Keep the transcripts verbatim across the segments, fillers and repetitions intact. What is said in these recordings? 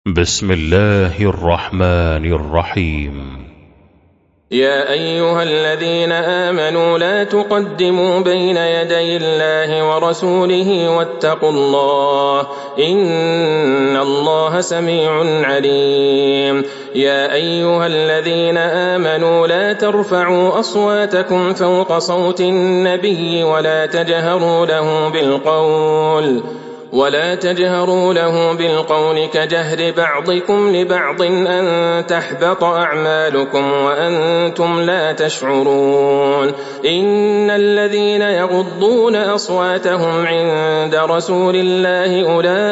بسم الله الرحمن الرحيم. يا أيها الذين آمنوا لا تقدموا بين يدي الله ورسوله واتقوا الله إن الله سميع عليم. يا أيها الذين آمنوا لا ترفعوا أصواتكم فوق صوت النبي ولا تجهروا له بالقول ولا تجهروا له بالقول كجهر بعضكم لبعض أن تحبط أعمالكم وأنتم لا تشعرون. إن الذين يغضون أصواتهم عند رسول الله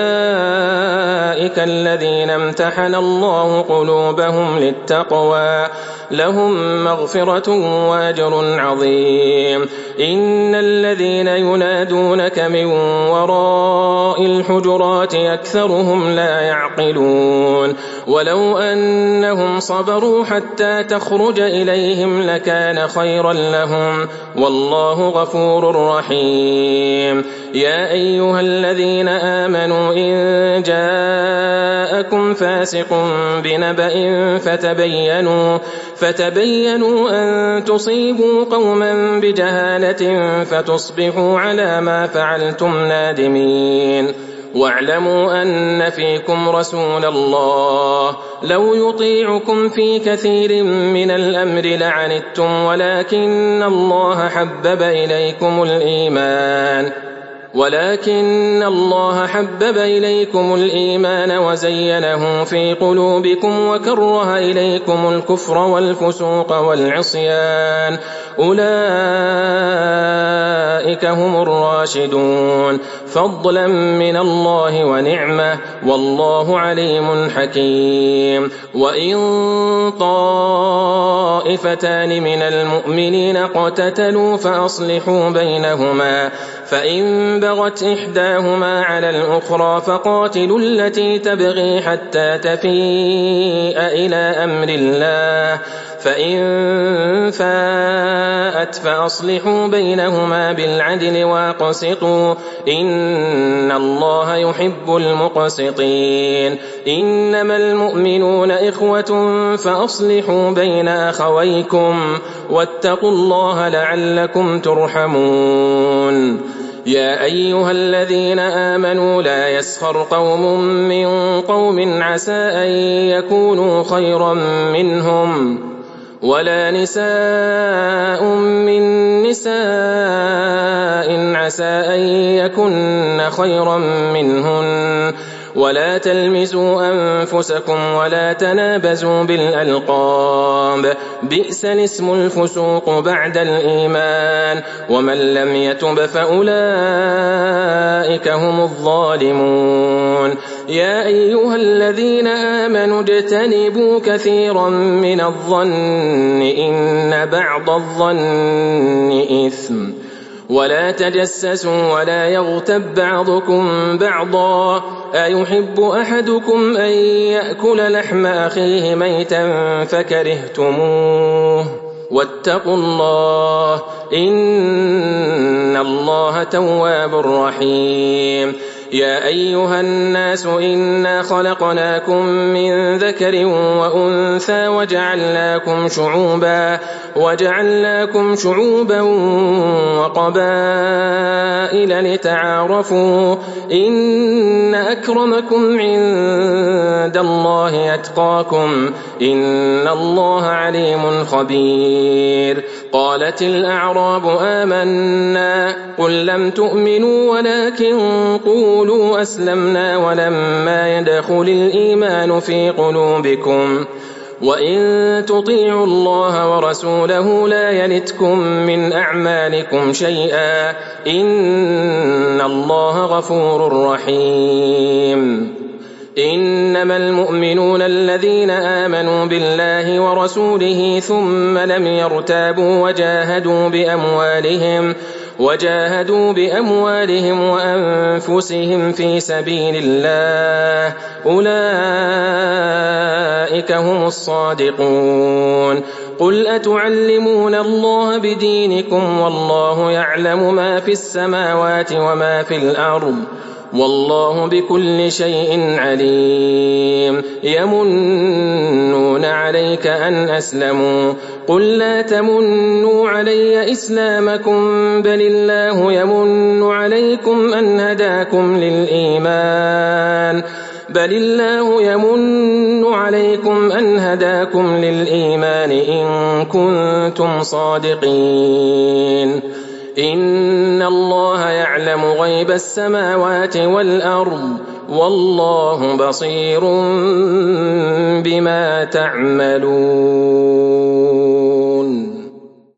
أولئك الذين امتحن الله قلوبهم للتقوى لهم مغفرة وأجر عظيم. إن الذين ينادونك من وراء الحجرات أكثرهم لا يعقلون. ولو أنهم صبروا حتى تخرج إليهم لكان خيرا لهم والله غفور رحيم. يا أيها الذين آمنوا إن جاءكم فاسق بنبأ فتبينوا فتبينوا أن تصيبوا قوما بجهالة فتصبحوا على ما فعلتم نادمين. واعلموا أن فيكم رسول الله لو يطيعكم في كثير من الأمر لعنتم ولكن الله حبب إليكم الإيمان ولكن الله حبب إليكم الإيمان وزينه في قلوبكم وكره إليكم الكفر والفسوق والعصيان أولئك هم الراشدون فضلا من الله ونعمة والله عليم حكيم. وإن طائفتان من المؤمنين اقتتلوا فأصلحوا بينهما فإن بغت إحداهما على الأخرى فقاتلوا التي تبغي حتى تفيء إلى أمر الله فإن فاءت فأصلحوا بينهما بالعدل واقسطوا إن الله يحب المقسطين. إنما المؤمنون إخوة فأصلحوا بين أخويكم واتقوا الله لعلكم ترحمون. يا أيها الذين آمنوا لا يسخر قوم من قوم عسى أن يكونوا خيرا منهم ولا نساء من نساء عسى أن يكن خيرا منهن ولا تلمزوا أنفسكم ولا تنابزوا بالألقاب بئس الاسم الفسوق بعد الإيمان ومن لم يتب فأولئك هم الظالمون. يا أيها الذين آمنوا اجتنبوا كثيرا من الظن إن بعض الظن إثم ولا تجسسوا ولا يغتب بعضكم بعضا أيحب أحدكم أن يأكل لحم أخيه ميتا فكرهتموه واتقوا الله إن الله تواب رحيم. يا أيها الناس إنا خلقناكم من ذكر وأنثى وجعلناكم شعوبا وجعلناكم شعوبا وقبائل لتعارفوا إن أكرمكم عند الله أتقاكم إن الله عليم خبير. قالت الأعراب آمنا قل لم تؤمنوا ولكن قولوا أسلمنا ولما يدخل الإيمان في قلوبكم وإن تطيعوا الله ورسوله لا يلتكم من أعمالكم شيئا إن الله غفور رحيم. إنما المؤمنون الذين آمنوا بالله ورسوله ثم لم يرتابوا وجاهدوا بأموالهم وجاهدوا بأموالهم وأنفسهم في سبيل الله أولئك هم الصادقون. قل أتعلمون الله بدينكم والله يعلم ما في السماوات وما في الأرض والله بكل شيء عليم. الرجيم يمنون عليك أن أسلموا قل لا تمنوا علي إسلامكم بل الله يمن عليكم أن هداكم للإيمان بل الله يمن عليكم أن هداكم للإيمان إن كنتم صادقين إن الله يعلم غيب السماوات والأرض والله بصير بما تعملون.